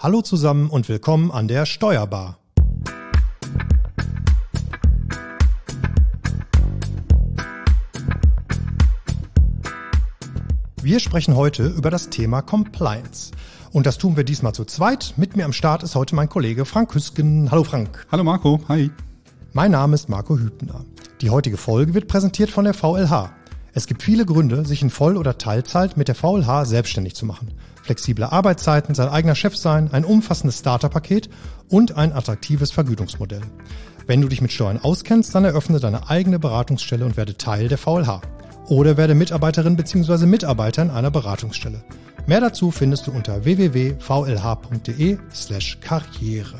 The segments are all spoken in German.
Hallo zusammen und willkommen an der Steuerbar. Wir sprechen heute über das Thema Compliance. Und das tun wir diesmal zu zweit. Mit mir am Start ist heute mein Kollege Frank Hüsken. Hallo Frank. Hallo Marco, hi. Mein Name ist Marco Hübner. Die heutige Folge wird präsentiert von der VLH. Es gibt viele Gründe, sich in Voll- oder Teilzeit mit der VLH selbstständig zu machen. Flexible Arbeitszeiten, sein eigener Chef sein, ein umfassendes Starterpaket und ein attraktives Vergütungsmodell. Wenn du dich mit Steuern auskennst, dann eröffne deine eigene Beratungsstelle und werde Teil der VLH. Oder werde Mitarbeiterin bzw. Mitarbeiter in einer Beratungsstelle. Mehr dazu findest du unter www.vlh.de/karriere.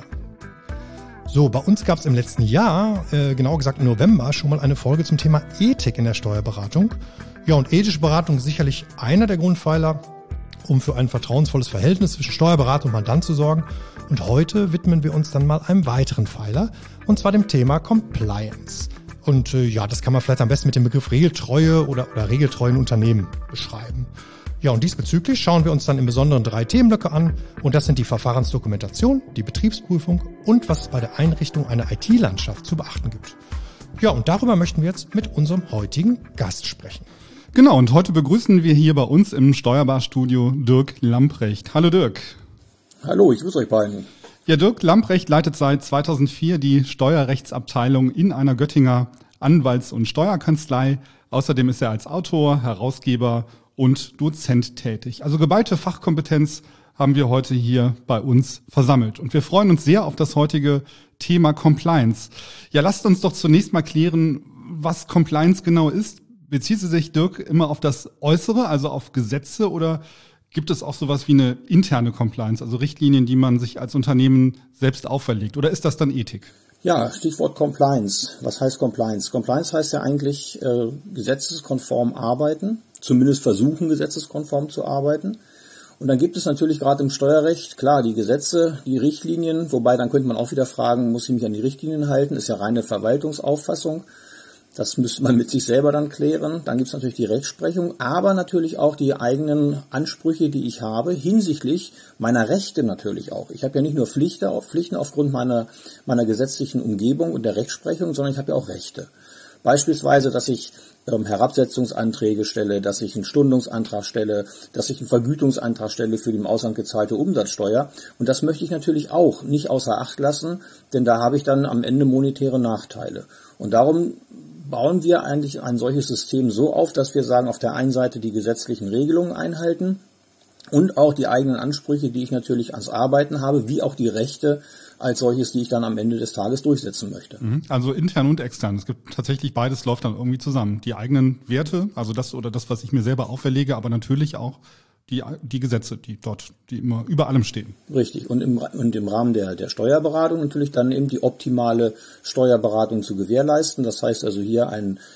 So, bei uns gab es im letzten Jahr, genauer gesagt im November, schon mal eine Folge zum Thema Ethik in der Steuerberatung. Ja, und ethische Beratung ist sicherlich einer der Grundpfeiler, um für ein vertrauensvolles Verhältnis zwischen Steuerberater und Mandant zu sorgen. Und heute widmen wir uns dann mal einem weiteren Pfeiler, und zwar dem Thema Compliance. Und das kann man vielleicht am besten mit dem Begriff Regeltreue oder regeltreuen Unternehmen beschreiben. Ja, und diesbezüglich schauen wir uns dann im Besonderen 3 Themenblöcke an. Und das sind die Verfahrensdokumentation, die Betriebsprüfung und was es bei der Einrichtung einer IT-Landschaft zu beachten gibt. Ja, und darüber möchten wir jetzt mit unserem heutigen Gast sprechen. Genau, und heute begrüßen wir hier bei uns im Steuerbarstudio Dirk Lamprecht. Hallo Dirk. Hallo, ich grüße euch beiden. Ja, Dirk Lamprecht leitet seit 2004 die Steuerrechtsabteilung in einer Göttinger Anwalts- und Steuerkanzlei. Außerdem ist er als Autor, Herausgeber und Dozent tätig. Also geballte Fachkompetenz haben wir heute hier bei uns versammelt. Und wir freuen uns sehr auf das heutige Thema Compliance. Ja, lasst uns doch zunächst mal klären, was Compliance genau ist. Bezieht sie sich, Dirk, immer auf das Äußere, also auf Gesetze, oder gibt es auch sowas wie eine interne Compliance, also Richtlinien, die man sich als Unternehmen selbst auferlegt? Oder ist das dann Ethik? Ja, Stichwort Compliance. Was heißt Compliance? Compliance heißt ja eigentlich gesetzeskonform arbeiten, zumindest versuchen, gesetzeskonform zu arbeiten. Und dann gibt es natürlich gerade im Steuerrecht, klar, die Gesetze, die Richtlinien, wobei dann könnte man auch wieder fragen, muss ich mich an die Richtlinien halten? Ist ja reine Verwaltungsauffassung. Das müsste man mit sich selber dann klären. Dann gibt es natürlich die Rechtsprechung, aber natürlich auch die eigenen Ansprüche, die ich habe, hinsichtlich meiner Rechte natürlich auch. Ich habe ja nicht nur Pflichten aufgrund meiner gesetzlichen Umgebung und der Rechtsprechung, sondern ich habe ja auch Rechte. Beispielsweise, dass ich Herabsetzungsanträge stelle, dass ich einen Stundungsantrag stelle, dass ich einen Vergütungsantrag stelle für die im Ausland gezahlte Umsatzsteuer. Und das möchte ich natürlich auch nicht außer Acht lassen, denn da habe ich dann am Ende monetäre Nachteile. Und darum bauen wir eigentlich ein solches System so auf, dass wir sagen, auf der einen Seite die gesetzlichen Regelungen einhalten und auch die eigenen Ansprüche, die ich natürlich ans Arbeiten habe, wie auch die Rechte als solches, die ich dann am Ende des Tages durchsetzen möchte. Also intern und extern. Es gibt tatsächlich beides, läuft dann irgendwie zusammen. Die eigenen Werte, also das oder das, was ich mir selber auferlege, aber natürlich auch die Gesetze, die immer über allem stehen. Richtig. Und im Rahmen der Steuerberatung natürlich dann eben die optimale Steuerberatung zu gewährleisten. Das heißt also hier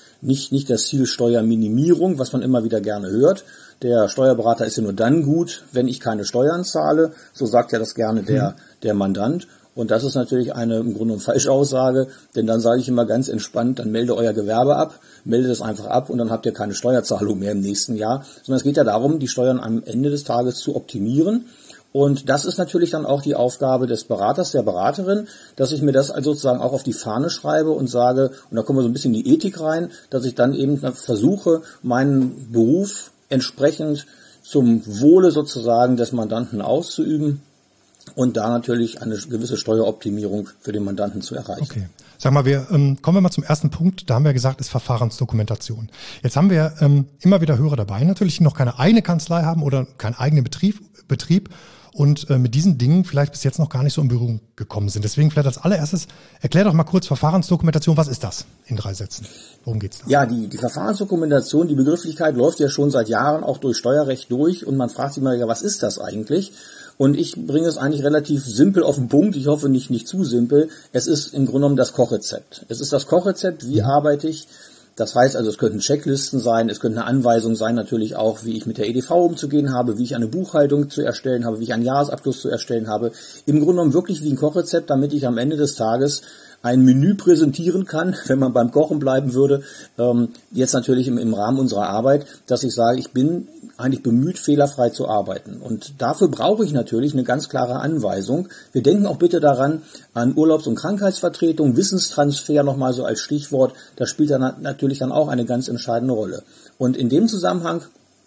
nicht das Ziel Steuerminimierung, was man immer wieder gerne hört. Der Steuerberater ist ja nur dann gut, wenn ich keine Steuern zahle. So sagt ja das gerne der Mandant. Und das ist natürlich eine im Grunde eine falsche Aussage, denn dann sage ich immer ganz entspannt, dann melde euer Gewerbe ab, melde das einfach ab und dann habt ihr keine Steuerzahlung mehr im nächsten Jahr. Sondern es geht ja darum, die Steuern am Ende des Tages zu optimieren. Und das ist natürlich dann auch die Aufgabe des Beraters, der Beraterin, dass ich mir das also sozusagen auch auf die Fahne schreibe und sage, und da kommen wir so ein bisschen in die Ethik rein, dass ich dann eben versuche, meinen Beruf entsprechend zum Wohle sozusagen des Mandanten auszuüben und da natürlich eine gewisse Steueroptimierung für den Mandanten zu erreichen. Okay. Sag mal, kommen wir mal zum ersten Punkt. Da haben wir gesagt, ist Verfahrensdokumentation. Jetzt haben wir immer wieder Hörer dabei, natürlich, die noch keine eigene Kanzlei haben oder keinen eigenen Betrieb und mit diesen Dingen vielleicht bis jetzt noch gar nicht so in Berührung gekommen sind. Deswegen vielleicht als allererstes, erklär doch mal kurz Verfahrensdokumentation. Was ist das in 3 Sätzen? Worum geht's da? Ja, die Verfahrensdokumentation, die Begrifflichkeit läuft ja schon seit Jahren auch durch Steuerrecht durch und man fragt sich mal, ja, was ist das eigentlich? Und ich bringe es eigentlich relativ simpel auf den Punkt. Ich hoffe nicht zu simpel. Es ist im Grunde genommen das Kochrezept. Es ist das Kochrezept, wie arbeite ich. Das heißt also, es könnten Checklisten sein, es könnte eine Anweisung sein, natürlich auch, wie ich mit der EDV umzugehen habe, wie ich eine Buchhaltung zu erstellen habe, wie ich einen Jahresabschluss zu erstellen habe. Im Grunde genommen wirklich wie ein Kochrezept, damit ich am Ende des Tages ein Menü präsentieren kann, wenn man beim Kochen bleiben würde, jetzt natürlich im Rahmen unserer Arbeit, dass ich sage, ich bin eigentlich bemüht, fehlerfrei zu arbeiten. Und dafür brauche ich natürlich eine ganz klare Anweisung. Wir denken auch bitte daran an Urlaubs- und Krankheitsvertretung, Wissenstransfer nochmal so als Stichwort, das spielt dann natürlich dann auch eine ganz entscheidende Rolle. Und in dem Zusammenhang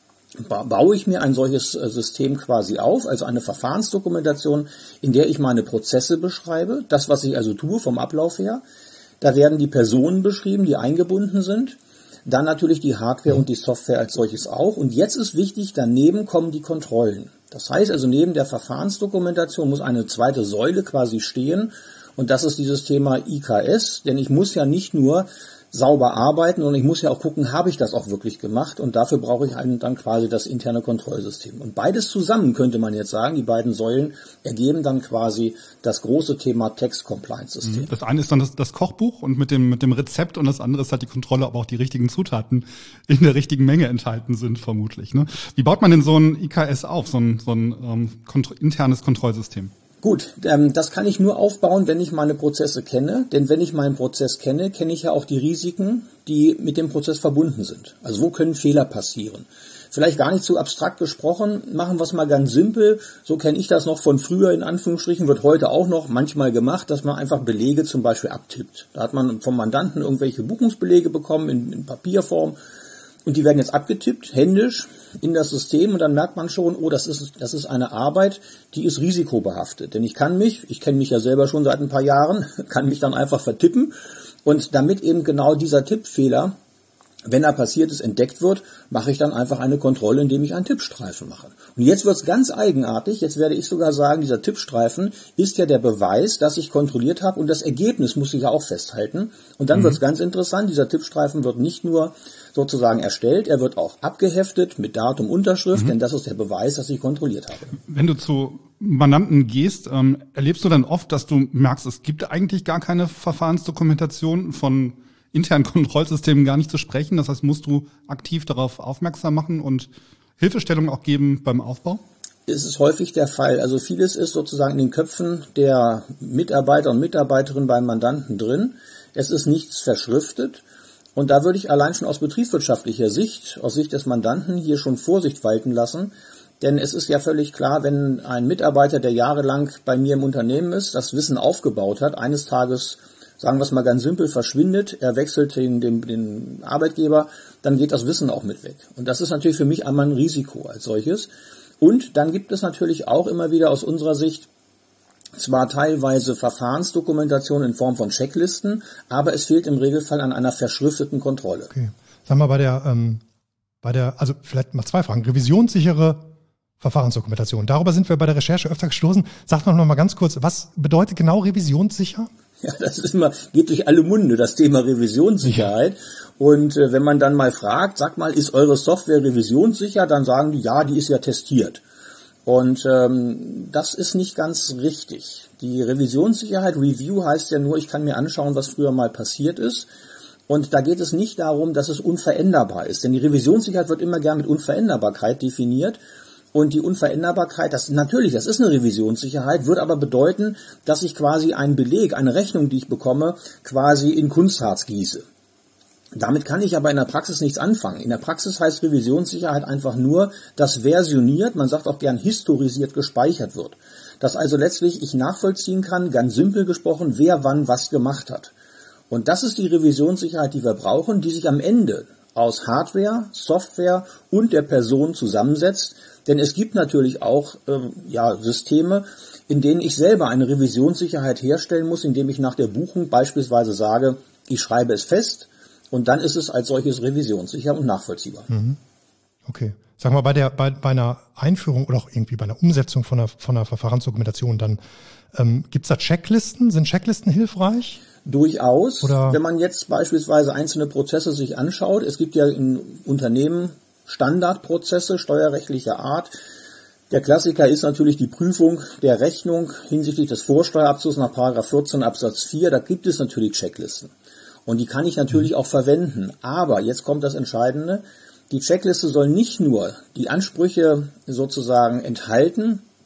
baue ich mir ein solches System quasi auf, also eine Verfahrensdokumentation, in der ich meine Prozesse beschreibe, das, was ich also tue vom Ablauf her. Da werden die Personen beschrieben, die eingebunden sind. Dann natürlich die Hardware und die Software als solches auch. Und jetzt ist wichtig, daneben kommen die Kontrollen. Das heißt also, neben der Verfahrensdokumentation muss eine zweite Säule quasi stehen. Und das ist dieses Thema IKS, denn ich muss ja nicht nur sauber arbeiten und ich muss ja auch gucken, habe ich das auch wirklich gemacht, und dafür brauche ich dann quasi das interne Kontrollsystem. Und beides zusammen, könnte man jetzt sagen, die beiden Säulen ergeben dann quasi das große Thema Tax-Compliance-System. Das eine ist dann das Kochbuch und mit dem Rezept, und das andere ist halt die Kontrolle, ob auch die richtigen Zutaten in der richtigen Menge enthalten sind, vermutlich. Ne? Wie baut man denn so ein IKS auf, so ein internes Kontrollsystem? Gut, das kann ich nur aufbauen, wenn ich meine Prozesse kenne. Denn wenn ich meinen Prozess kenne, kenne ich ja auch die Risiken, die mit dem Prozess verbunden sind. Also wo können Fehler passieren? Vielleicht gar nicht zu abstrakt gesprochen, machen wir es mal ganz simpel. So kenne ich das noch von früher, in Anführungsstrichen, wird heute auch noch manchmal gemacht, dass man einfach Belege zum Beispiel abtippt. Da hat man vom Mandanten irgendwelche Buchungsbelege bekommen in Papierform. Und die werden jetzt abgetippt, händisch, in das System, und dann merkt man schon, oh, das ist eine Arbeit, die ist risikobehaftet. Denn ich kenne mich ja selber schon seit ein paar Jahren, kann mich dann einfach vertippen, und damit eben genau dieser Tippfehler, wenn er passiert ist, entdeckt wird, mache ich dann einfach eine Kontrolle, indem ich einen Tippstreifen mache. Und jetzt wird es ganz eigenartig, jetzt werde ich sogar sagen, dieser Tippstreifen ist ja der Beweis, dass ich kontrolliert habe, und das Ergebnis muss ich ja auch festhalten. Und dann wird es ganz interessant, dieser Tippstreifen wird nicht nur sozusagen erstellt, er wird auch abgeheftet mit Datum, Unterschrift, denn das ist der Beweis, dass ich kontrolliert habe. Wenn du zu Mandanten gehst, erlebst du dann oft, dass du merkst, es gibt eigentlich gar keine Verfahrensdokumentation, von internen Kontrollsystemen gar nicht zu sprechen. Das heißt, musst du aktiv darauf aufmerksam machen und Hilfestellung auch geben beim Aufbau? Es ist häufig der Fall. Also vieles ist sozusagen in den Köpfen der Mitarbeiter und Mitarbeiterinnen beim Mandanten drin. Es ist nichts verschriftet. Und da würde ich allein schon aus betriebswirtschaftlicher Sicht, aus Sicht des Mandanten, hier schon Vorsicht walten lassen. Denn es ist ja völlig klar, wenn ein Mitarbeiter, der jahrelang bei mir im Unternehmen ist, das Wissen aufgebaut hat, eines Tages, sagen wir es mal ganz simpel, verschwindet, er wechselt den Arbeitgeber, dann geht das Wissen auch mit weg. Und das ist natürlich für mich einmal ein Risiko als solches. Und dann gibt es natürlich auch immer wieder aus unserer Sicht zwar teilweise Verfahrensdokumentation in Form von Checklisten, aber es fehlt im Regelfall an einer verschrifteten Kontrolle. Okay. Sagen wir also vielleicht mal zwei Fragen. Revisionssichere Verfahrensdokumentation. Darüber sind wir bei der Recherche öfter gestoßen. Sag noch mal ganz kurz, was bedeutet genau revisionssicher? Ja, das ist geht durch alle Munde, das Thema Revisionssicherheit. Und wenn man dann mal fragt, sag mal, ist eure Software revisionssicher? Dann sagen die, ja, die ist ja testiert. Und das ist nicht ganz richtig. Die Revisionssicherheit, Review, heißt ja nur, ich kann mir anschauen, was früher mal passiert ist. Und da geht es nicht darum, dass es unveränderbar ist. Denn die Revisionssicherheit wird immer gern mit Unveränderbarkeit definiert. Und die Unveränderbarkeit, das ist eine Revisionssicherheit, wird aber bedeuten, dass ich quasi einen Beleg, eine Rechnung, die ich bekomme, quasi in Kunstharz gieße. Damit kann ich aber in der Praxis nichts anfangen. In der Praxis heißt Revisionssicherheit einfach nur, dass versioniert, man sagt auch gern historisiert, gespeichert wird. Dass also letztlich ich nachvollziehen kann, ganz simpel gesprochen, wer wann was gemacht hat. Und das ist die Revisionssicherheit, die wir brauchen, die sich am Ende aus Hardware, Software und der Person zusammensetzt. Denn es gibt natürlich auch Systeme, in denen ich selber eine Revisionssicherheit herstellen muss, indem ich nach der Buchung beispielsweise sage, ich schreibe es fest, und dann ist es als solches revisionssicher und nachvollziehbar. Okay. Sagen wir bei einer Einführung oder auch irgendwie bei einer Umsetzung von einer Verfahrensdokumentation, dann gibt's da Checklisten? Sind Checklisten hilfreich? Durchaus. Oder? Wenn man jetzt beispielsweise einzelne Prozesse sich anschaut, es gibt ja in Unternehmen Standardprozesse steuerrechtlicher Art. Der Klassiker ist natürlich die Prüfung der Rechnung hinsichtlich des Vorsteuerabzugs nach § 14 Absatz 4. Da gibt es natürlich Checklisten. Und die kann ich natürlich auch verwenden. Aber jetzt kommt das Entscheidende. Die Checkliste soll nicht nur die Ansprüche sozusagen enthalten,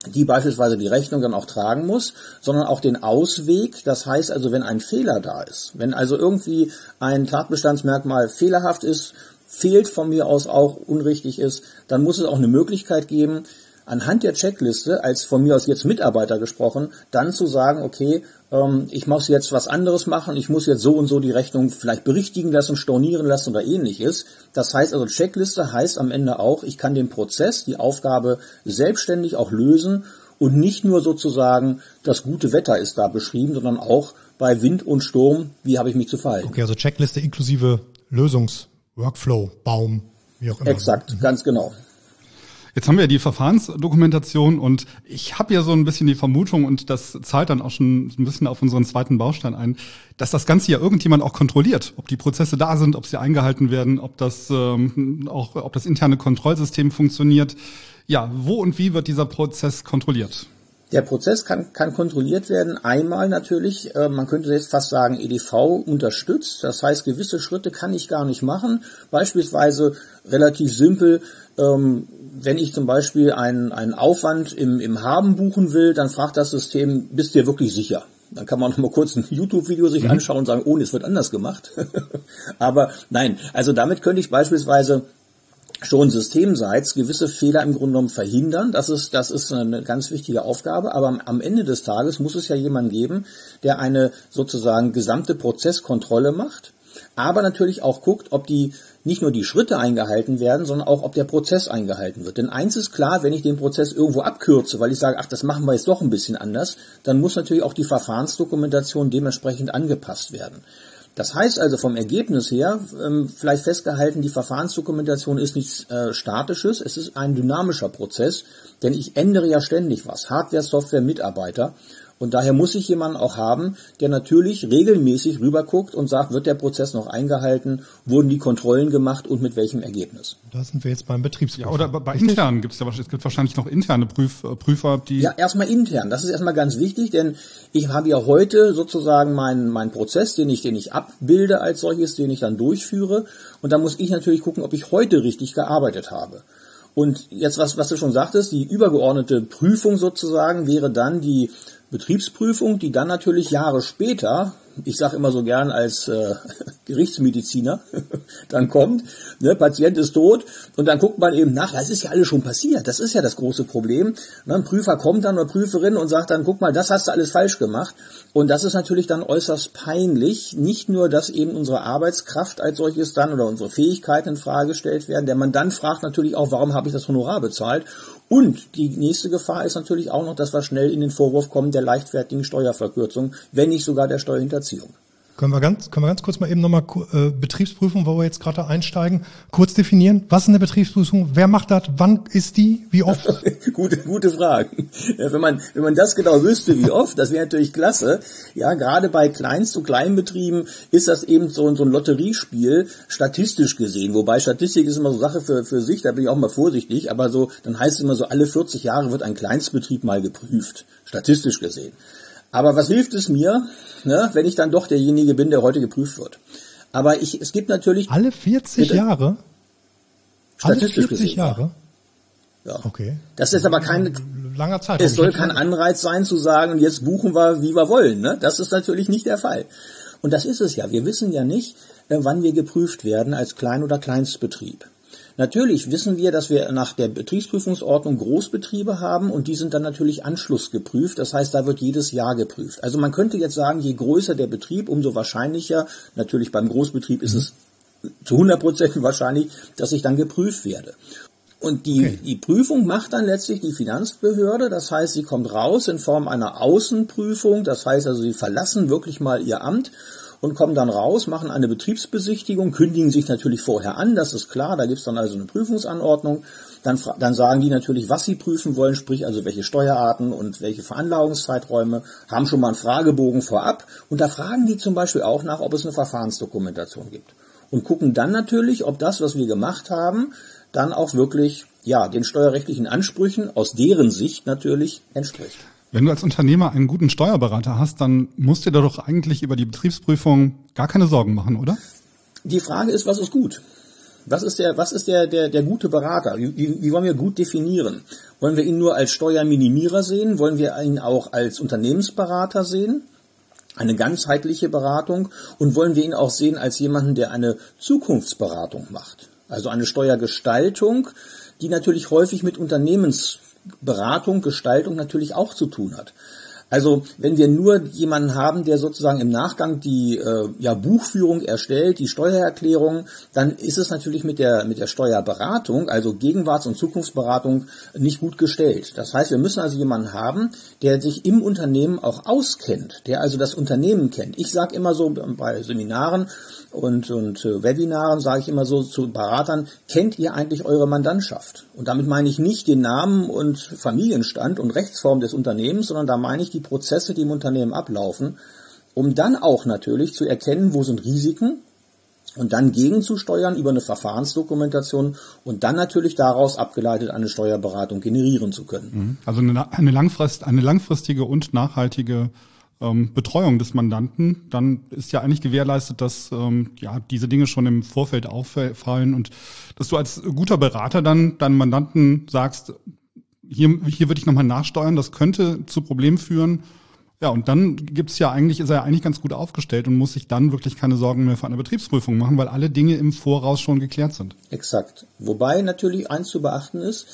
die beispielsweise die Rechnung dann auch tragen muss, sondern auch den Ausweg. Das heißt also, wenn ein Fehler da ist, wenn also irgendwie ein Tatbestandsmerkmal fehlerhaft ist, fehlt von mir aus auch, unrichtig ist, dann muss es auch eine Möglichkeit geben, anhand der Checkliste, als von mir aus jetzt Mitarbeiter gesprochen, dann zu sagen, okay, ich muss jetzt was anderes machen, ich muss jetzt so und so die Rechnung vielleicht berichtigen lassen, stornieren lassen oder ähnliches. Das heißt also, Checkliste heißt am Ende auch, ich kann den Prozess, die Aufgabe selbstständig auch lösen und nicht nur sozusagen das gute Wetter ist da beschrieben, sondern auch bei Wind und Sturm, wie habe ich mich zu verhalten. Okay, also Checkliste inklusive Workflow, Baum, wie auch immer. Exakt, ganz genau. Jetzt haben wir die Verfahrensdokumentation und ich habe ja so ein bisschen die Vermutung, und das zahlt dann auch schon ein bisschen auf unseren zweiten Baustein ein, dass das Ganze ja irgendjemand auch kontrolliert, ob die Prozesse da sind, ob sie eingehalten werden, ob das interne Kontrollsystem funktioniert. Ja, wo und wie wird dieser Prozess kontrolliert? Der Prozess kann kontrolliert werden. Einmal natürlich, man könnte jetzt fast sagen, EDV unterstützt. Das heißt, gewisse Schritte kann ich gar nicht machen. Beispielsweise relativ simpel, wenn ich zum Beispiel einen Aufwand im Haben buchen will, dann fragt das System, bist du dir wirklich sicher? Dann kann man noch mal kurz ein YouTube-Video sich anschauen und sagen, oh, es wird anders gemacht. Aber nein, also damit könnte ich beispielsweise schon systemseits gewisse Fehler im Grunde genommen verhindern. Das ist eine ganz wichtige Aufgabe. Aber am Ende des Tages muss es ja jemanden geben, der eine sozusagen gesamte Prozesskontrolle macht, aber natürlich auch guckt, ob nicht nur die Schritte eingehalten werden, sondern auch, ob der Prozess eingehalten wird. Denn eins ist klar, wenn ich den Prozess irgendwo abkürze, weil ich sage, ach, das machen wir jetzt doch ein bisschen anders, dann muss natürlich auch die Verfahrensdokumentation dementsprechend angepasst werden. Das heißt also vom Ergebnis her, vielleicht festgehalten, die Verfahrensdokumentation ist nichts Statisches, es ist ein dynamischer Prozess, denn ich ändere ja ständig was, Hardware, Software, Mitarbeiter. Und daher muss ich jemanden auch haben, der natürlich regelmäßig rüberguckt und sagt, wird der Prozess noch eingehalten, wurden die Kontrollen gemacht und mit welchem Ergebnis. Da sind wir jetzt beim Betriebsprüfer. Ja, oder bei internen es gibt wahrscheinlich noch interne Prüfer, die... Ja, erstmal intern. Das ist erstmal ganz wichtig, denn ich habe ja heute sozusagen meinen Prozess, den ich abbilde als solches, den ich dann durchführe. Und da muss ich natürlich gucken, ob ich heute richtig gearbeitet habe. Und jetzt, was du schon sagtest, die übergeordnete Prüfung sozusagen wäre dann die Betriebsprüfung, die dann natürlich Jahre später, ich sage immer so gern als Gerichtsmediziner, dann kommt, ne, Patient ist tot und dann guckt man eben nach, das ist ja alles schon passiert, das ist ja das große Problem. Ne, ein Prüfer kommt dann oder Prüferin und sagt dann, guck mal, das hast du alles falsch gemacht. Und das ist natürlich dann äußerst peinlich, nicht nur, dass eben unsere Arbeitskraft als solches dann oder unsere Fähigkeiten in Frage gestellt werden, der Mandant fragt natürlich auch, warum habe ich das Honorar bezahlt? Und die nächste Gefahr ist natürlich auch noch, dass wir schnell in den Vorwurf kommen der leichtfertigen Steuerverkürzung, wenn nicht sogar der Steuerhinterziehung. Können wir ganz kurz mal eben nochmal Betriebsprüfung, wo wir jetzt gerade einsteigen, kurz definieren. Was ist eine Betriebsprüfung? Wer macht das? Wann ist die? Wie oft? Gute Fragen. Ja, wenn man das genau wüsste, wie oft, das wäre natürlich klasse. Ja, gerade bei Kleinst- und Kleinbetrieben ist das eben so ein Lotteriespiel, statistisch gesehen. Wobei Statistik ist immer so Sache für sich, da bin ich auch mal vorsichtig. Aber so, dann heißt es immer so, alle 40 Jahre wird ein Kleinstbetrieb mal geprüft. Statistisch gesehen. Aber was hilft es mir, ne, wenn ich dann doch derjenige bin, der heute geprüft wird? Aber es gibt natürlich... Alle 40 Jahre? Statistisch alle 40 gesehen, Jahre? Ja. Okay. Das ist aber langer Zeit. Es soll kein Anreiz sein zu sagen, jetzt buchen wir, wie wir wollen. Ne? Das ist natürlich nicht der Fall. Und das ist es ja. Wir wissen ja nicht, wann wir geprüft werden als Klein- oder Kleinstbetrieb. Natürlich wissen wir, dass wir nach der Betriebsprüfungsordnung Großbetriebe haben und die sind dann natürlich anschlussgeprüft. Das heißt, da wird jedes Jahr geprüft. Also man könnte jetzt sagen, je größer der Betrieb, umso wahrscheinlicher, natürlich beim Großbetrieb ist es zu 100% wahrscheinlich, dass ich dann geprüft werde. Und die Prüfung macht dann letztlich die Finanzbehörde. Das heißt, sie kommt raus in Form einer Außenprüfung. Das heißt also, sie verlassen wirklich mal ihr Amt und kommen dann raus, machen eine Betriebsbesichtigung, kündigen sich natürlich vorher an, das ist klar, da gibt es dann also eine Prüfungsanordnung, dann sagen die natürlich, was sie prüfen wollen, sprich also welche Steuerarten und welche Veranlagungszeiträume, haben schon mal einen Fragebogen vorab und da fragen die zum Beispiel auch nach, ob es eine Verfahrensdokumentation gibt und gucken dann natürlich, ob das, was wir gemacht haben, dann auch wirklich den steuerrechtlichen Ansprüchen aus deren Sicht natürlich entspricht. Wenn du als Unternehmer einen guten Steuerberater hast, dann musst du dir doch eigentlich über die Betriebsprüfung gar keine Sorgen machen, oder? Die Frage ist, was ist gut? Was ist der gute Berater? Wie wollen wir gut definieren? Wollen wir ihn nur als Steuerminimierer sehen? Wollen wir ihn auch als Unternehmensberater sehen? Eine ganzheitliche Beratung? Und wollen wir ihn auch sehen als jemanden, der eine Zukunftsberatung macht? Also eine Steuergestaltung, die natürlich häufig mit Unternehmensberatung, Gestaltung natürlich auch zu tun hat. Also wenn wir nur jemanden haben, der sozusagen im Nachgang die Buchführung erstellt, die Steuererklärung, dann ist es natürlich mit der Steuerberatung, also Gegenwarts- und Zukunftsberatung, nicht gut gestellt. Das heißt, wir müssen also jemanden haben, der sich im Unternehmen auch auskennt, der also das Unternehmen kennt. Ich sage immer so bei Seminaren und Webinaren sage ich immer so zu Beratern, kennt ihr eigentlich eure Mandantschaft? Und damit meine ich nicht den Namen und Familienstand und Rechtsform des Unternehmens, sondern da meine ich die Prozesse, die im Unternehmen ablaufen, um dann auch natürlich zu erkennen, wo sind Risiken und dann gegenzusteuern über eine Verfahrensdokumentation und dann natürlich daraus abgeleitet eine Steuerberatung generieren zu können. Also eine langfristige und nachhaltige Betreuung des Mandanten, dann ist ja eigentlich gewährleistet, dass diese Dinge schon im Vorfeld auffallen und dass du als guter Berater dann deinem Mandanten sagst, hier würde ich nochmal nachsteuern, das könnte zu Problemen führen. Ja, und dann ist er eigentlich ganz gut aufgestellt und muss sich dann wirklich keine Sorgen mehr für eine Betriebsprüfung machen, weil alle Dinge im Voraus schon geklärt sind. Exakt. Wobei natürlich eins zu beachten ist,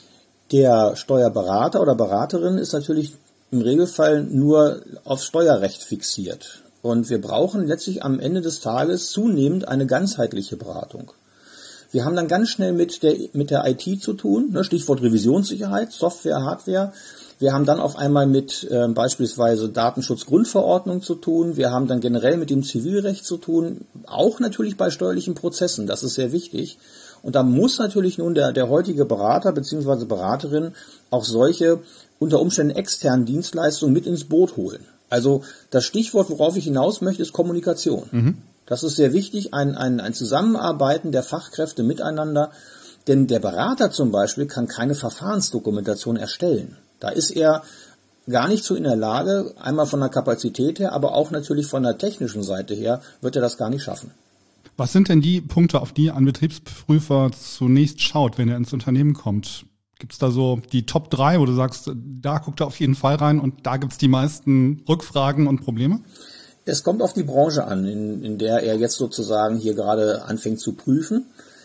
der Steuerberater oder Beraterin ist natürlich im Regelfall nur auf Steuerrecht fixiert. Und wir brauchen letztlich am Ende des Tages zunehmend eine ganzheitliche Beratung. Wir haben dann ganz schnell mit der IT zu tun, Stichwort Revisionssicherheit, Software, Hardware. Wir haben dann auf einmal mit beispielsweise Datenschutzgrundverordnung zu tun. Wir haben dann generell mit dem Zivilrecht zu tun, auch natürlich bei steuerlichen Prozessen. Das ist sehr wichtig. Und da muss natürlich nun der heutige Berater bzw. Beraterin auch solche unter Umständen externen Dienstleistungen mit ins Boot holen. Also das Stichwort, worauf ich hinaus möchte, ist Kommunikation. Mhm. Das ist sehr wichtig, ein Zusammenarbeiten der Fachkräfte miteinander, denn der Berater zum Beispiel kann keine Verfahrensdokumentation erstellen. Da ist er gar nicht so in der Lage, einmal von der Kapazität her, aber auch natürlich von der technischen Seite her, wird er das gar nicht schaffen. Was sind denn die Punkte, auf die ein Betriebsprüfer zunächst schaut, wenn er ins Unternehmen kommt? Gibt's da so die Top 3, wo du sagst, da guckt er auf jeden Fall rein und da gibt's die meisten Rückfragen und Probleme? Es kommt auf die Branche an, in der er jetzt sozusagen hier gerade anfängt zu prüfen.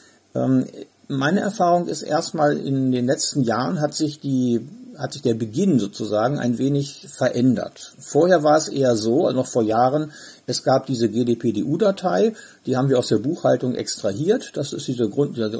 Meine Erfahrung ist erstmal, in den letzten Jahren hat sich der Beginn sozusagen ein wenig verändert. Vorher war es eher so, also noch vor Jahren, es gab diese GDPDU-Datei, die haben wir aus der Buchhaltung extrahiert. Das ist der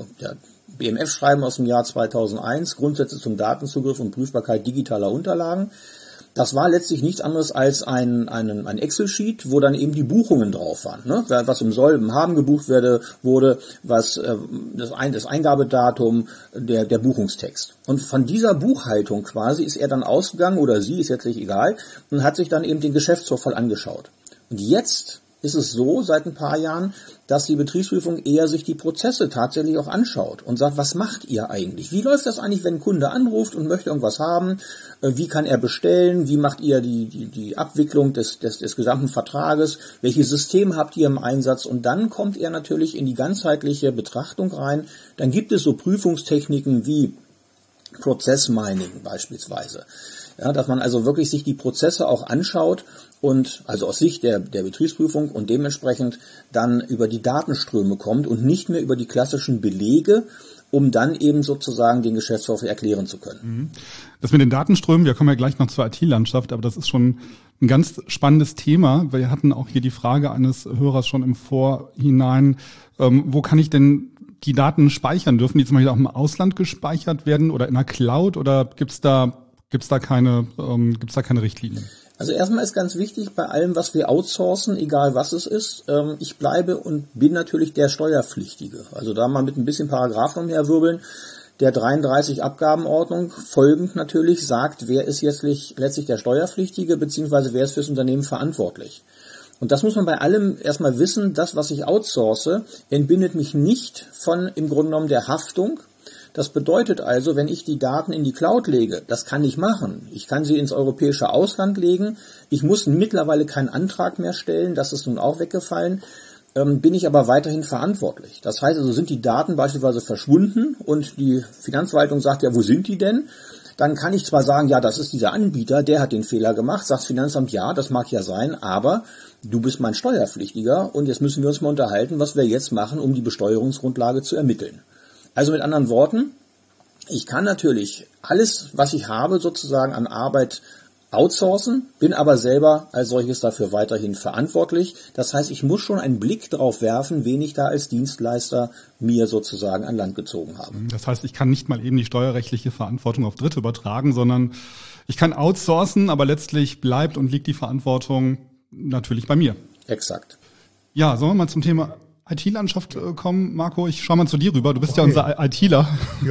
BMF-Schreiben aus dem Jahr 2001, Grundsätze zum Datenzugriff und Prüfbarkeit digitaler Unterlagen. Das war letztlich nichts anderes als ein Excel-Sheet, wo dann eben die Buchungen drauf waren, ne? Was im Soll, im Haben gebucht wurde, was das Eingabedatum, der Buchungstext. Und von dieser Buchhaltung quasi ist er dann ausgegangen, oder sie, ist jetzt nicht egal, und hat sich dann eben den Geschäftsvorfall angeschaut. Und jetzt ist es so, seit ein paar Jahren, dass die Betriebsprüfung eher sich die Prozesse tatsächlich auch anschaut und sagt, was macht ihr eigentlich? Wie läuft das eigentlich, wenn ein Kunde anruft und möchte irgendwas haben? Wie kann er bestellen? Wie macht ihr die Abwicklung des gesamten Vertrages? Welches System habt ihr im Einsatz? Und dann kommt er natürlich in die ganzheitliche Betrachtung rein. Dann gibt es so Prüfungstechniken wie Prozessmining beispielsweise. Ja, dass man also wirklich sich die Prozesse auch anschaut und also aus Sicht der Betriebsprüfung und dementsprechend dann über die Datenströme kommt und nicht mehr über die klassischen Belege, um dann eben sozusagen den Geschäftsvorfall erklären zu können. Das mit den Datenströmen, wir kommen ja gleich noch zur IT-Landschaft, aber das ist schon ein ganz spannendes Thema. Wir hatten auch hier die Frage eines Hörers schon im Vorhinein, wo kann ich denn die Daten speichern? Dürfen die zum Beispiel auch im Ausland gespeichert werden oder in der Cloud oder gibt's da keine Richtlinien? Also erstmal ist ganz wichtig bei allem, was wir outsourcen, egal was es ist, ich bleibe und bin natürlich der Steuerpflichtige. Also da mal mit ein bisschen Paragraphen umherwirbeln. Der 33 Abgabenordnung folgend natürlich sagt, wer ist jetzt letztlich der Steuerpflichtige, beziehungsweise wer ist fürs Unternehmen verantwortlich. Und das muss man bei allem erstmal wissen, das, was ich outsource, entbindet mich nicht von im Grunde genommen der Haftung. Das bedeutet also, wenn ich die Daten in die Cloud lege, das kann ich machen. Ich kann sie ins europäische Ausland legen. Ich muss mittlerweile keinen Antrag mehr stellen, das ist nun auch weggefallen. bin ich aber weiterhin verantwortlich. Das heißt also, sind die Daten beispielsweise verschwunden und die Finanzverwaltung sagt, ja, wo sind die denn? Dann kann ich zwar sagen, ja, das ist dieser Anbieter, der hat den Fehler gemacht, sagt das Finanzamt, ja, das mag ja sein, aber du bist mein Steuerpflichtiger und jetzt müssen wir uns mal unterhalten, was wir jetzt machen, um die Besteuerungsgrundlage zu ermitteln. Also mit anderen Worten, ich kann natürlich alles, was ich habe, sozusagen an Arbeit outsourcen, bin aber selber als solches dafür weiterhin verantwortlich. Das heißt, ich muss schon einen Blick drauf werfen, wen ich da als Dienstleister mir sozusagen an Land gezogen habe. Das heißt, ich kann nicht mal eben die steuerrechtliche Verantwortung auf Dritte übertragen, sondern ich kann outsourcen, aber letztlich bleibt und liegt die Verantwortung natürlich bei mir. Exakt. Ja, sollen wir mal zum Thema IT-Landschaft kommen? Marco, ich schau mal zu dir rüber. Du bist ja unser ITler.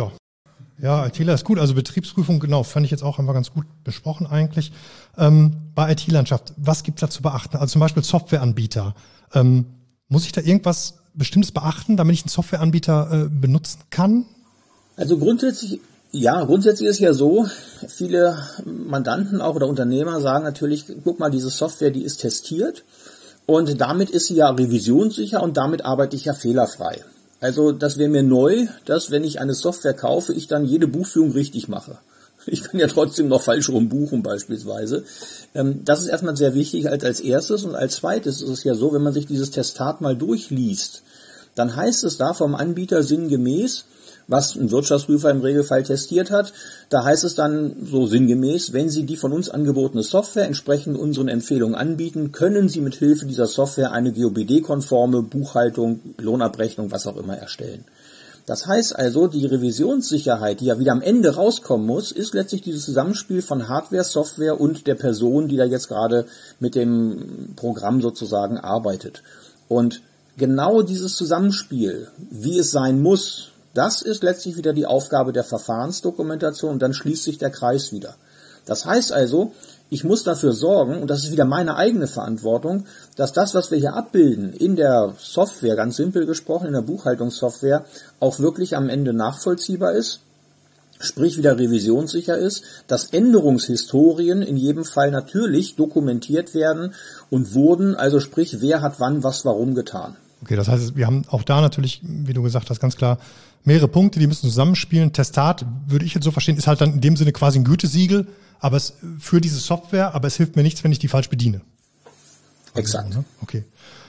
Ja, ITler ist gut. Also Betriebsprüfung, genau, fand ich jetzt auch einfach ganz gut besprochen eigentlich. Bei IT-Landschaft, was gibt's da zu beachten? Also zum Beispiel Softwareanbieter. Muss ich da irgendwas Bestimmtes beachten, damit ich einen Softwareanbieter benutzen kann? Also grundsätzlich ist es ja so, viele Mandanten auch oder Unternehmer sagen natürlich, guck mal, diese Software, die ist testiert und damit ist sie ja revisionssicher und damit arbeite ich ja fehlerfrei. Also das wäre mir neu, dass wenn ich eine Software kaufe, ich dann jede Buchführung richtig mache. Ich kann ja trotzdem noch falsch rum buchen beispielsweise. Das ist erstmal sehr wichtig als erstes. Und als zweites ist es ja so, wenn man sich dieses Testat mal durchliest, dann heißt es da vom Anbieter sinngemäß, was ein Wirtschaftsprüfer im Regelfall testiert hat, da heißt es dann so sinngemäß, wenn Sie die von uns angebotene Software entsprechend unseren Empfehlungen anbieten, können Sie mit Hilfe dieser Software eine GOBD-konforme Buchhaltung, Lohnabrechnung, was auch immer erstellen. Das heißt also, die Revisionssicherheit, die ja wieder am Ende rauskommen muss, ist letztlich dieses Zusammenspiel von Hardware, Software und der Person, die da jetzt gerade mit dem Programm sozusagen arbeitet. Und genau dieses Zusammenspiel, wie es sein muss, das ist letztlich wieder die Aufgabe der Verfahrensdokumentation und dann schließt sich der Kreis wieder. Das heißt also, ich muss dafür sorgen, und das ist wieder meine eigene Verantwortung, dass das, was wir hier abbilden in der Software, ganz simpel gesprochen, in der Buchhaltungssoftware, auch wirklich am Ende nachvollziehbar ist, sprich wieder revisionssicher ist, dass Änderungshistorien in jedem Fall natürlich dokumentiert werden und wurden, also sprich, wer hat wann was warum getan. Okay, das heißt, wir haben auch da natürlich, wie du gesagt hast, ganz klar mehrere Punkte, die müssen zusammenspielen. Testat, würde ich jetzt so verstehen, ist halt dann in dem Sinne quasi ein Gütesiegel, aber es für diese Software, aber es hilft mir nichts, wenn ich die falsch bediene. Exakt. Okay.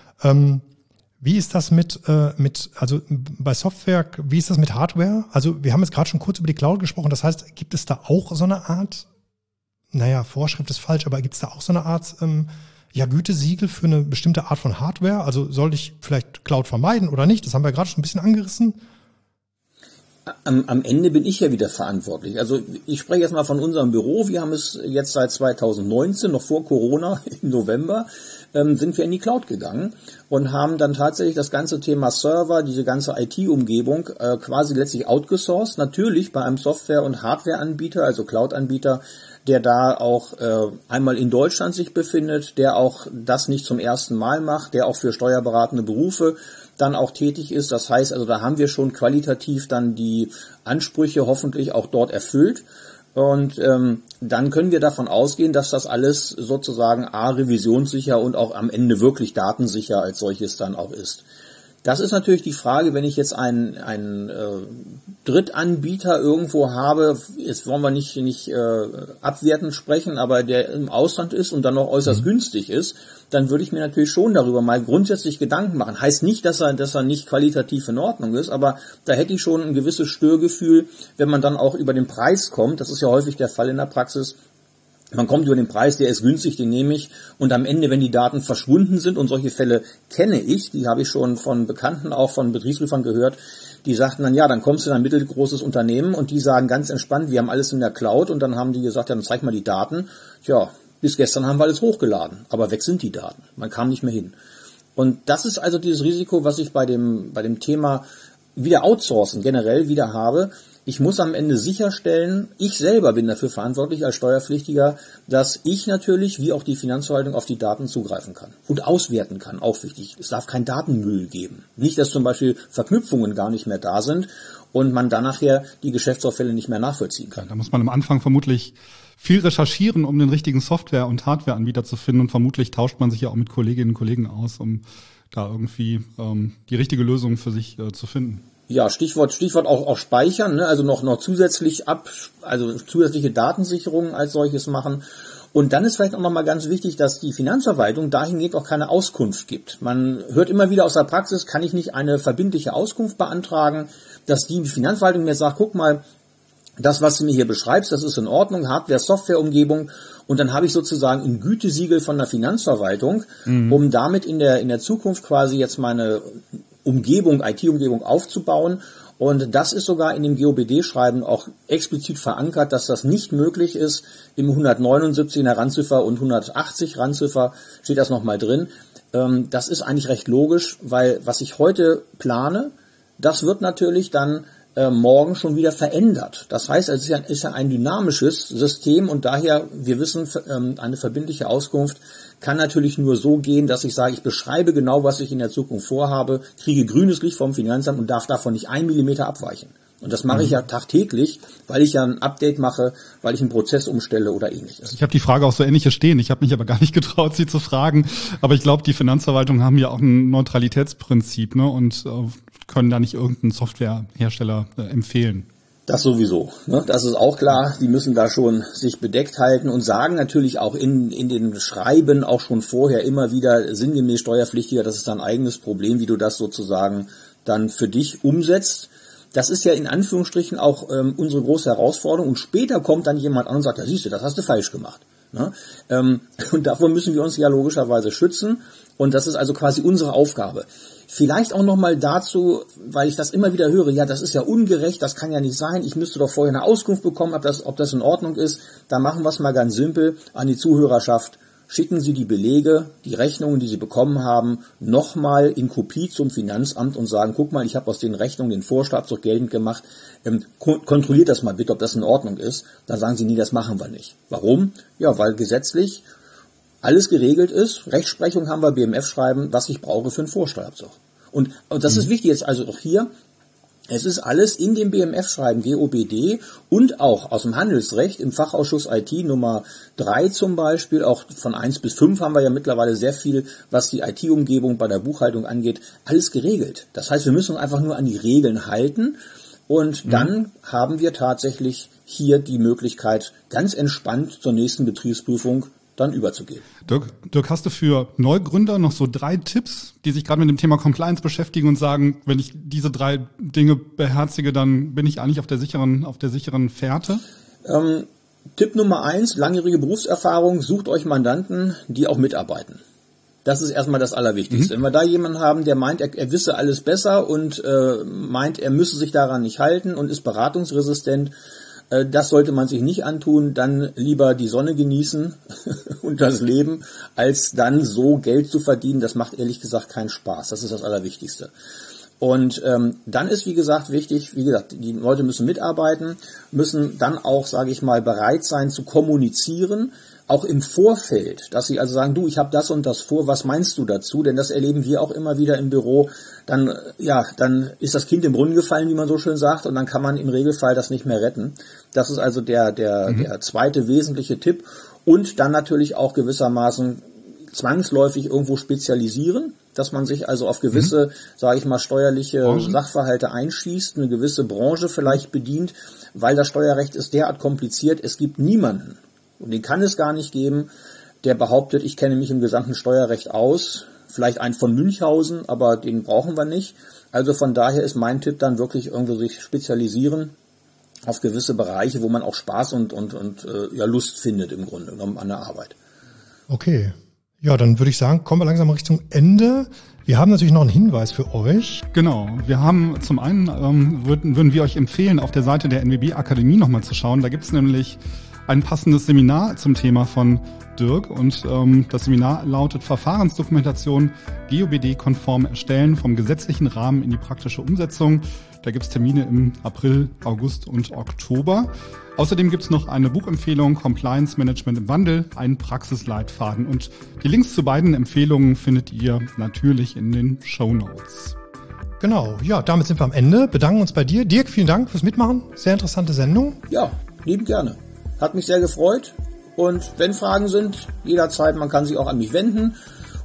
Wie ist das also bei Software, wie ist das mit Hardware? Also wir haben jetzt gerade schon kurz über die Cloud gesprochen, das heißt, gibt es da auch so eine Art, Vorschrift ist falsch, aber gibt es da auch so eine Art, Gütesiegel für eine bestimmte Art von Hardware? Also sollte ich vielleicht Cloud vermeiden oder nicht? Das haben wir gerade schon ein bisschen angerissen. Am Ende bin ich ja wieder verantwortlich. Also ich spreche jetzt mal von unserem Büro. Wir haben es jetzt seit 2019, noch vor Corona, im November, sind wir in die Cloud gegangen und haben dann tatsächlich das ganze Thema Server, diese ganze IT-Umgebung quasi letztlich outgesourced. Natürlich bei einem Software- und Hardware-Anbieter, also Cloud-Anbieter, der da auch einmal in Deutschland sich befindet, der auch das nicht zum ersten Mal macht, der auch für steuerberatende Berufe dann auch tätig ist. Das heißt, also da haben wir schon qualitativ dann die Ansprüche hoffentlich auch dort erfüllt. Und dann können wir davon ausgehen, dass das alles sozusagen revisionssicher und auch am Ende wirklich datensicher als solches dann auch ist. Das ist natürlich die Frage, wenn ich jetzt einen Drittanbieter irgendwo habe, jetzt wollen wir nicht abwertend sprechen, aber der im Ausland ist und dann noch äußerst günstig ist, dann würde ich mir natürlich schon darüber mal grundsätzlich Gedanken machen. Heißt nicht, dass er nicht qualitativ in Ordnung ist, aber da hätte ich schon ein gewisses Störgefühl, wenn man dann auch über den Preis kommt. Das ist ja häufig der Fall in der Praxis. Man kommt über den Preis, der ist günstig, den nehme ich. Und am Ende, wenn die Daten verschwunden sind, und solche Fälle kenne ich, die habe ich schon von Bekannten, auch von Betriebsprüfern gehört, die sagten dann, ja, dann kommst du in ein mittelgroßes Unternehmen und die sagen ganz entspannt, wir haben alles in der Cloud. Und dann haben die gesagt, ja, dann zeig mal die Daten. Tja, bis gestern haben wir alles hochgeladen, aber weg sind die Daten. Man kam nicht mehr hin. Und das ist also dieses Risiko, was ich bei dem Thema wieder outsourcen generell wieder habe. Ich muss am Ende sicherstellen, ich selber bin dafür verantwortlich als Steuerpflichtiger, dass ich natürlich, wie auch die Finanzverwaltung, auf die Daten zugreifen kann und auswerten kann, auch wichtig. Es darf kein Datenmüll geben. Nicht, dass zum Beispiel Verknüpfungen gar nicht mehr da sind und man dann nachher die Geschäftsauffälle nicht mehr nachvollziehen kann. Da muss man am Anfang vermutlich viel recherchieren, um den richtigen Software- und Hardwareanbieter zu finden, und vermutlich tauscht man sich ja auch mit Kolleginnen und Kollegen aus, um da irgendwie die richtige Lösung für sich zu finden. Ja, Stichwort auch speichern, ne? Also noch zusätzliche Datensicherungen als solches machen. Und dann ist vielleicht auch nochmal ganz wichtig, dass die Finanzverwaltung dahingehend auch keine Auskunft gibt. Man hört immer wieder aus der Praxis, kann ich nicht eine verbindliche Auskunft beantragen, dass die Finanzverwaltung mir sagt, guck mal, das, was du mir hier beschreibst, das ist in Ordnung, Hardware-Software-Umgebung. Und dann habe ich sozusagen ein Gütesiegel von der Finanzverwaltung, um damit in der Zukunft quasi jetzt meine IT-Umgebung aufzubauen. Und das ist sogar in dem GOBD-Schreiben auch explizit verankert, dass das nicht möglich ist. Im 179 in der Randziffer und 180 Randziffer steht das nochmal drin. Das ist eigentlich recht logisch, weil was ich heute plane, das wird natürlich dann morgen schon wieder verändert. Das heißt, es ist ja ein dynamisches System und daher, wir wissen, eine verbindliche Auskunft kann natürlich nur so gehen, dass ich sage, ich beschreibe genau, was ich in der Zukunft vorhabe, kriege grünes Licht vom Finanzamt und darf davon nicht 1 Millimeter abweichen. Und das mache ich ja tagtäglich, weil ich ja ein Update mache, weil ich einen Prozess umstelle oder ähnliches. Ich habe die Frage auch so ähnlich hier stehen. Ich habe mich aber gar nicht getraut, sie zu fragen. Aber ich glaube, die Finanzverwaltung haben ja auch ein Neutralitätsprinzip, ne, und können da nicht irgendeinen Softwarehersteller empfehlen. Das sowieso, ne? Das ist auch klar. Die müssen da schon sich bedeckt halten und sagen natürlich auch in den Schreiben auch schon vorher immer wieder sinngemäß Steuerpflichtiger, das ist dein eigenes Problem, wie du das sozusagen dann für dich umsetzt. Das ist ja in Anführungsstrichen auch unsere große Herausforderung. Und später kommt dann jemand an und sagt, ja siehst du, das hast du falsch gemacht. Ne? Und davor müssen wir uns ja logischerweise schützen. Und das ist also quasi unsere Aufgabe. Vielleicht auch nochmal dazu, weil ich das immer wieder höre, ja, das ist ja ungerecht, das kann ja nicht sein, ich müsste doch vorher eine Auskunft bekommen, ob das in Ordnung ist. Da machen wir es mal ganz simpel an die Zuhörerschaft. Schicken Sie die Belege, die Rechnungen, die Sie bekommen haben, nochmal in Kopie zum Finanzamt und sagen, guck mal, ich habe aus den Rechnungen den Vorsteuerabzug geltend gemacht, kontrolliert das mal bitte, ob das in Ordnung ist. Dann sagen Sie, nee, das machen wir nicht. Warum? Ja, weil gesetzlich alles geregelt ist. Rechtsprechung haben wir, BMF-Schreiben, was ich brauche für einen Vorsteuerabzug. Und das ist wichtig jetzt also auch hier. Es ist alles in dem BMF-Schreiben GOBD und auch aus dem Handelsrecht im Fachausschuss IT Nummer 3 zum Beispiel, auch von 1 bis 5 haben wir ja mittlerweile sehr viel, was die IT-Umgebung bei der Buchhaltung angeht, alles geregelt. Das heißt, wir müssen uns einfach nur an die Regeln halten und dann haben wir tatsächlich hier die Möglichkeit, ganz entspannt zur nächsten Betriebsprüfung dann überzugehen. Dirk, hast du für Neugründer noch so 3 Tipps, die sich gerade mit dem Thema Compliance beschäftigen und sagen, wenn ich diese 3 Dinge beherzige, dann bin ich eigentlich auf der sicheren Fährte? Tipp Nummer 1, langjährige Berufserfahrung, sucht euch Mandanten, die auch mitarbeiten. Das ist erstmal das Allerwichtigste. Wenn wir da jemanden haben, der meint, er wisse alles besser und meint, er müsse sich daran nicht halten und ist beratungsresistent, das sollte man sich nicht antun, dann lieber die Sonne genießen und das Leben, als dann so Geld zu verdienen. Das macht ehrlich gesagt keinen Spaß. Das ist das Allerwichtigste. Und dann ist, wie gesagt, wichtig, die Leute müssen mitarbeiten, müssen dann auch, sage ich mal, bereit sein zu kommunizieren, auch im Vorfeld, dass sie also sagen, du, ich habe das und das vor, was meinst du dazu? Denn das erleben wir auch immer wieder im Büro. Dann ist das Kind im Brunnen gefallen, wie man so schön sagt, und dann kann man im Regelfall das nicht mehr retten. Das ist also der zweite wesentliche Tipp. Und dann natürlich auch gewissermaßen zwangsläufig irgendwo spezialisieren, dass man sich also auf gewisse, sage ich mal, steuerliche Sachverhalte einschießt, eine gewisse Branche vielleicht bedient, weil das Steuerrecht ist derart kompliziert. Es gibt niemanden, und den kann es gar nicht geben, der behauptet, ich kenne mich im gesamten Steuerrecht aus. Vielleicht einen von Münchhausen, aber den brauchen wir nicht. Also von daher ist mein Tipp dann wirklich irgendwo sich spezialisieren auf gewisse Bereiche, wo man auch Spaß und Lust findet im Grunde genommen an der Arbeit. Okay. Ja, dann würde ich sagen, kommen wir langsam Richtung Ende. Wir haben natürlich noch einen Hinweis für euch. Genau. Wir haben zum einen, würden wir euch empfehlen, auf der Seite der NWB Akademie nochmal zu schauen. Da gibt es nämlich ein passendes Seminar zum Thema von Dirk und das Seminar lautet Verfahrensdokumentation GOBD-konform erstellen vom gesetzlichen Rahmen in die praktische Umsetzung. Da gibt es Termine im April, August und Oktober. Außerdem gibt es noch eine Buchempfehlung Compliance Management im Wandel, einen Praxisleitfaden und die Links zu beiden Empfehlungen findet ihr natürlich in den Shownotes. Genau, ja, damit sind wir am Ende. Bedanken uns bei dir. Dirk, vielen Dank fürs Mitmachen. Sehr interessante Sendung. Ja, liebend gerne. Hat mich sehr gefreut und wenn Fragen sind, jederzeit, man kann sich auch an mich wenden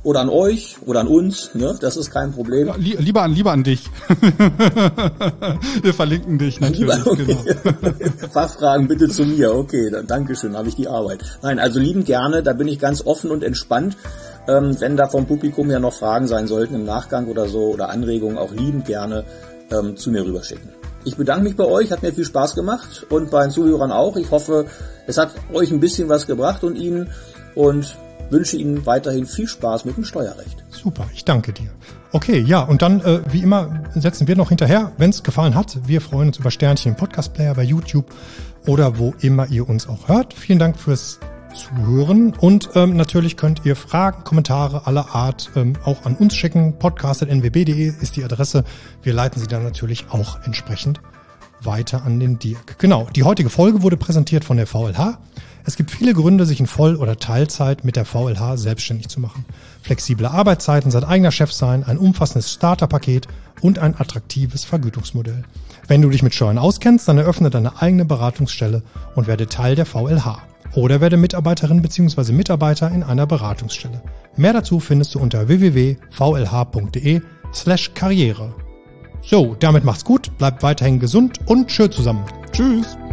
oder an euch oder an uns, ne? Das ist kein Problem. Ja, lieber an dich. Wir verlinken dich natürlich. Okay. Genau. Fachfragen bitte zu mir. Okay, dann Dankeschön, habe ich die Arbeit. Nein, also liebend gerne, da bin ich ganz offen und entspannt. Wenn da vom Publikum ja noch Fragen sein sollten im Nachgang oder so oder Anregungen, auch liebend gerne zu mir rüberschicken. Ich bedanke mich bei euch, hat mir viel Spaß gemacht und bei den Zuhörern auch. Ich hoffe, es hat euch ein bisschen was gebracht und Ihnen und wünsche Ihnen weiterhin viel Spaß mit dem Steuerrecht. Super, ich danke dir. Okay, ja, und dann, wie immer, setzen wir noch hinterher, wenn es gefallen hat. Wir freuen uns über Sternchen im Podcast-Player bei YouTube oder wo immer ihr uns auch hört. Vielen Dank fürs Zuhören und natürlich könnt ihr Fragen, Kommentare aller Art auch an uns schicken. podcast@nwb.de ist die Adresse. Wir leiten sie dann natürlich auch entsprechend weiter an den Dirk. Genau, die heutige Folge wurde präsentiert von der VLH. Es gibt viele Gründe, sich in Voll- oder Teilzeit mit der VLH selbstständig zu machen. Flexible Arbeitszeiten, sein eigener Chef sein, ein umfassendes Starterpaket und ein attraktives Vergütungsmodell. Wenn du dich mit Steuern auskennst, dann eröffne deine eigene Beratungsstelle und werde Teil der VLH. Oder werde Mitarbeiterin bzw. Mitarbeiter in einer Beratungsstelle. Mehr dazu findest du unter www.vlh.de/karriere. So, damit macht's gut, bleibt weiterhin gesund und tschö zusammen. Tschüss.